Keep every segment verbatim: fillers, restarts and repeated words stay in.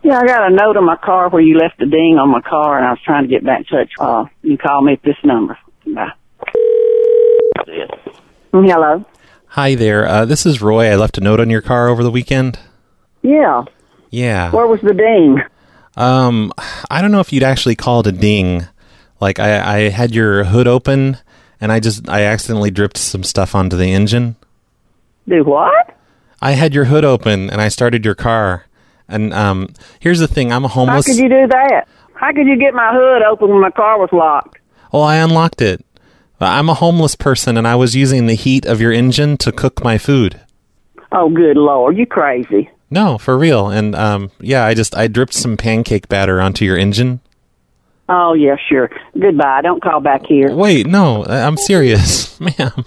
Yeah, I got a note on my car where you left a ding on my car, and I was trying to get back in touch. Uh, you call me at this number. Bye. Hello. Hi there. Uh, this is Roy. I left a note on your car over the weekend. Yeah. Yeah. Where was the ding? Um, I don't know if you'd actually call it a ding. Like, I, I had your hood open, and I just, I accidentally dripped some stuff onto the engine. Do what? I had your hood open, and I started your car. And um, here's the thing. I'm a homeless... How could you do that? How could you get my hood open when my car was locked? Well, I unlocked it. I'm a homeless person, and I was using the heat of your engine to cook my food. Oh, good Lord. You crazy. No, for real. And, um, yeah, I just, I dripped some pancake batter onto your engine. Oh, yeah, sure. Goodbye. Don't call back here. Wait, no, I'm serious. Ma'am.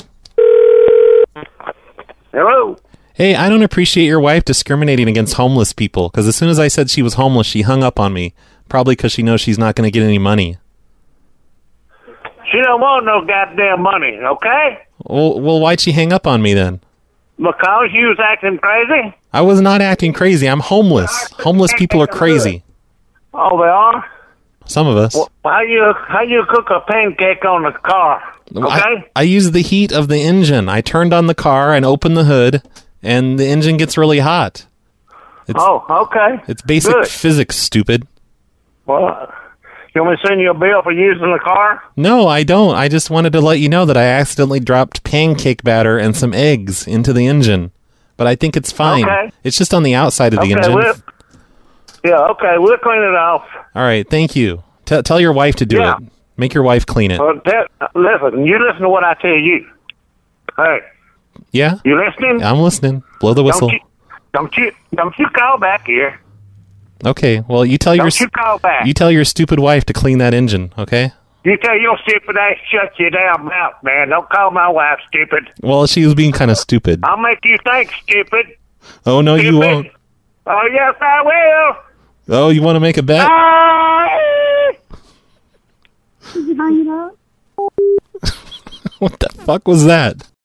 Hello? Hey, I don't appreciate your wife discriminating against homeless people, because as soon as I said she was homeless, she hung up on me. Probably because she knows she's not going to get any money. She don't want no goddamn money, okay? Well, well, why'd she hang up on me then? Because you was acting crazy? I was not acting crazy. I'm homeless. Homeless people are crazy. Oh, they are? Some of us. Well, how you how you cook a pancake on the car? Okay? I, I used the heat of the engine. I turned on the car and opened the hood, and the engine gets really hot. It's, oh, okay. It's basic Good. physics, stupid. Well, you want me to send you a bill for using the car? No, I don't. I just wanted to let you know that I accidentally dropped pancake batter and some eggs into the engine. But I think it's fine. Okay. It's just on the outside of the okay, engine. We'll, yeah, okay. We'll clean it off. All right, thank you. T- tell your wife to do Yeah. it. Make your wife clean it. Well, that, listen, you listen to what I tell you. Hey, Yeah? you listening? I'm listening. Blow the whistle. Don't you, don't you, don't you call back here. Okay, well, you tell your Don't you call back. you tell your stupid wife to clean that engine, okay? You tell your stupid ass shut your damn mouth, man. Don't call my wife stupid. Well, she was being kind of stupid. I'll make you think stupid. Oh, no, you Stupid. won't. Oh, yes, I will. Oh, you want to make a bet? Ah! What the fuck was that?